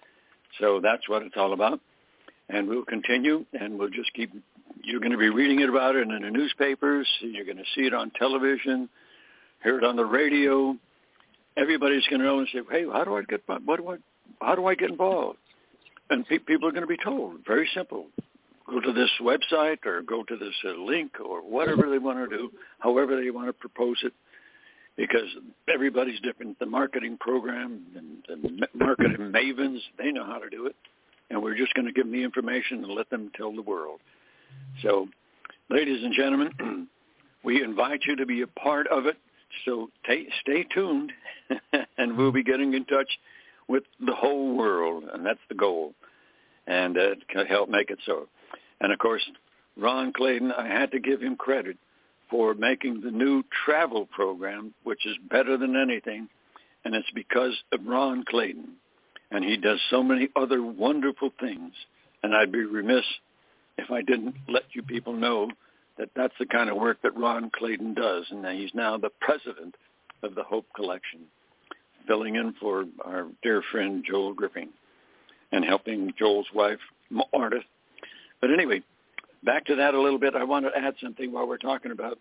So that's what it's all about. And we'll continue, and we'll just keep, you're going to be reading it about it in the newspapers. You're going to see it on television, hear it on the radio. Everybody's going to know and say, hey, how do I get, what do I, how do I get involved? And pe- people are going to be told, very simple. Go to this website or go to this uh, link or whatever they want to do, however they want to propose it, because everybody's different. The marketing program and the marketing mavens, they know how to do it, and we're just going to give them the information and let them tell the world. So, ladies and gentlemen, we invite you to be a part of it, so t- stay tuned, and we'll be getting in touch with the whole world, and that's the goal, and uh, to help make it so. And, of course, Ron Clayton, I had to give him credit for making the new travel program, which is better than anything, and it's because of Ron Clayton. And he does so many other wonderful things, and I'd be remiss if I didn't let you people know that that's the kind of work that Ron Clayton does, and he's now the president of the Hope Collection, filling in for our dear friend Joel Griffin and helping Joel's wife, Marta. But anyway, back to that a little bit. I want to add something while we're talking about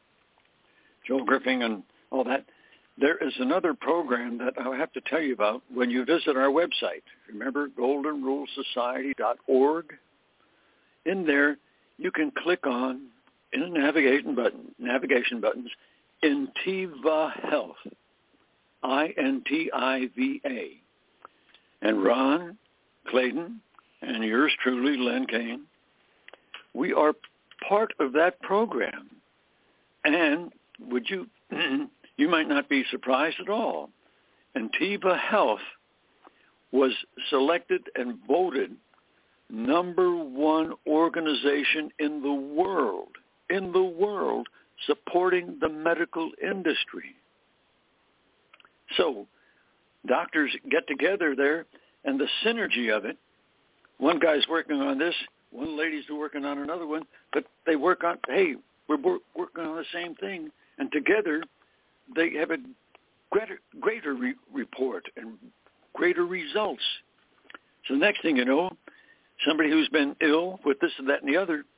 Joel Griffin and all that. There is another program that I have to tell you about when you visit our website. Remember, golden rule society dot org? In there, you can click on, in the navigation button, navigation buttons, Intiva Health, I N T I V A. And Ron Clayton and yours truly, Len Kane, we are part of that program. And would you, you might not be surprised at all. Intiva Health was selected and voted number one organization in the world, in the world, supporting the medical industry. So doctors get together there, and the synergy of it, one guy's working on this, one lady's working on another one, but they work on, hey, we're working on the same thing, and together they have a greater, greater re- report and greater results. So the next thing you know, somebody who's been ill with this and that and the other,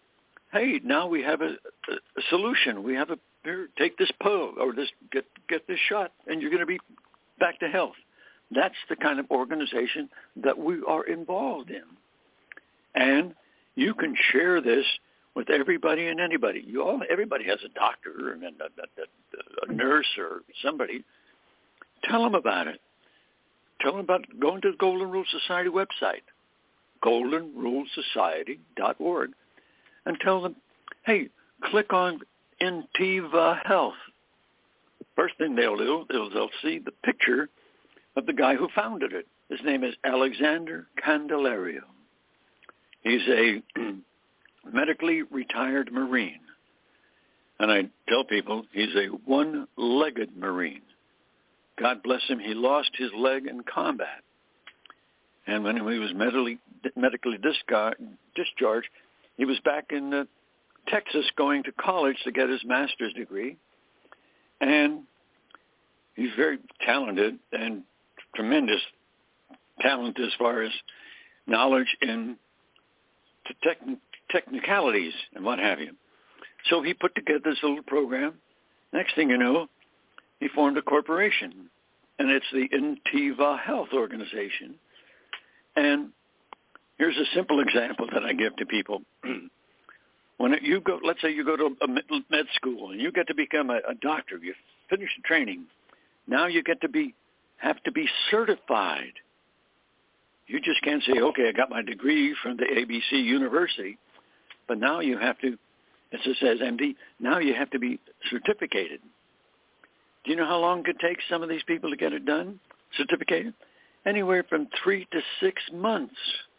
hey, now we have a, a, a solution. We have a, here, take this pill or this, get, get this shot, and you're going to be back to health. That's the kind of organization that we are involved in. And you can share this with everybody and anybody. You all, everybody has a doctor and a, a, a nurse or somebody. Tell them about it. Tell them about going to the Golden Rule Society website, golden rule society dot org, and tell them, hey, click on Intiva Health. First thing they'll do is they'll see the picture of the guy who founded it. His name is Alexander Candelario. He's a medically retired Marine. And I tell people he's a one-legged Marine. God bless him, he lost his leg in combat. And when he was medically, medically discharged, he was back in uh, Texas going to college to get his master's degree. And he's very talented and tremendous talent as far as knowledge in techn- technicalities and what have you. So he put together this little program. Next thing you know, he formed a corporation, and it's the Intiva Health Organization. And here's a simple example that I give to people. When it, you go, let's say you go to a med school and you get to become a, a doctor, you finish the training. Now you get to be have to be certified. You just can't say, okay, I got my degree from the A B C University, but now you have to, as it says M D, now you have to be certificated. Do you know how long it could take some of these people to get it done, certificated? Anywhere from three to six months.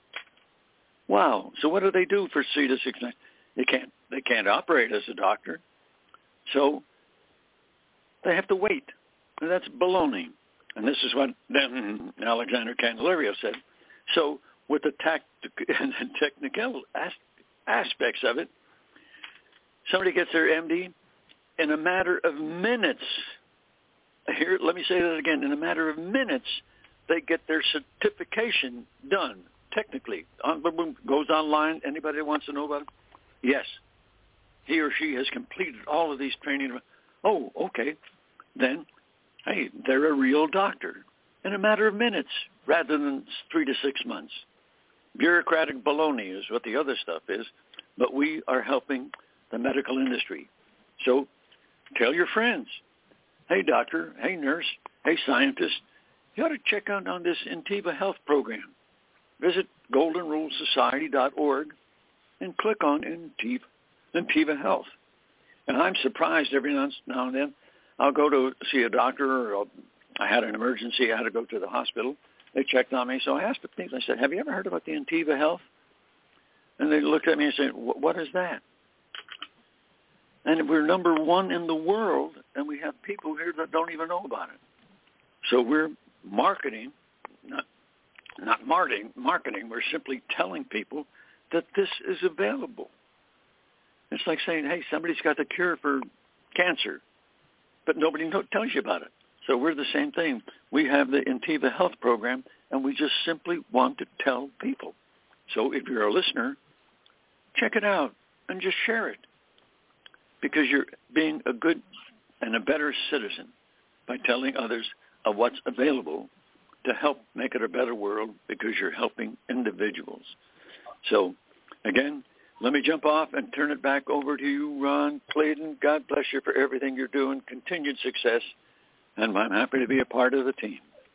Wow. So what do they do for three to six months? They can't, they can't operate as a doctor. So they have to wait. And that's baloney. And this is what then Alexander Candelario said. So with the tact and technical as- aspects of it, somebody gets their M D in a matter of minutes. Here, let me say that again. In a matter of minutes, they get their certification done, technically. Goes online. Anybody that wants to know about it? Yes. He or she has completed all of these training. Oh, okay. Then, hey, they're a real doctor in a matter of minutes rather than three to six months. Bureaucratic baloney is what the other stuff is, but we are helping the medical industry. So tell your friends, hey, doctor, hey, nurse, hey, scientist, you ought to check out on this Intiva Health program. Visit golden rule society dot org and click on Intiva, Intiva Health. And I'm surprised every now and then I'll go to see a doctor, or I had an emergency, I had to go to the hospital. They checked on me, so I asked the people, I said, have you ever heard about the Intiva Health? And they looked at me and said, what is that? And we're number one in the world, and we have people here that don't even know about it. So we're marketing, not not marketing, marketing. We're simply telling people that this is available. It's like saying, hey, somebody's got the cure for cancer, but nobody know, tells you about it. So we're the same thing. We have the Intiva Health program, and we just simply want to tell people. So if you're a listener, check it out and just share it, because you're being a good and a better citizen by telling others of what's available to help make it a better world, because you're helping individuals. So, again, let me jump off and turn it back over to you, Ron Clayton. God bless you for everything you're doing. Continued success, and I'm happy to be a part of the team.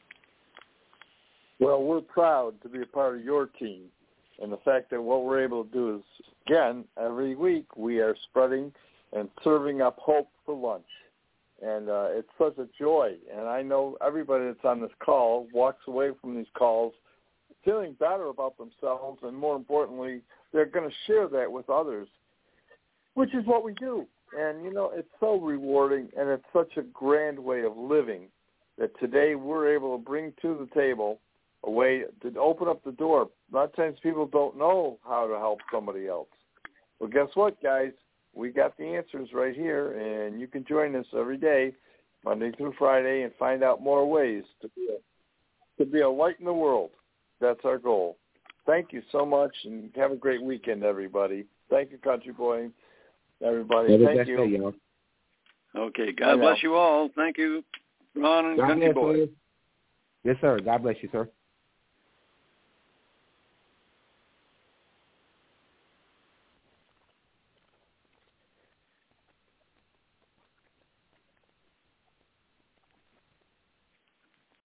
Well, we're proud to be a part of your team, and the fact that what we're able to do is, again, every week we are spreading and serving up hope for lunch. And uh, it's such a joy. And I know everybody that's on this call walks away from these calls feeling better about themselves, and more importantly, they're going to share that with others, which is what we do. And, you know, it's so rewarding, and it's such a grand way of living that today we're able to bring to the table a way to open up the door. A lot of times people don't know how to help somebody else. Well, guess what, guys? We got the answers right here, and you can join us every day, Monday through Friday, and find out more ways to be a, to be a light in the world. That's our goal. Thank you so much, and have a great weekend, everybody. Thank you, Country Boy. Everybody, Have a thank blessed you. day, y'all. Okay, God Bye bless now. you all. Thank you, Ron and God Country bless Boy. you. Yes, sir. God bless you, sir.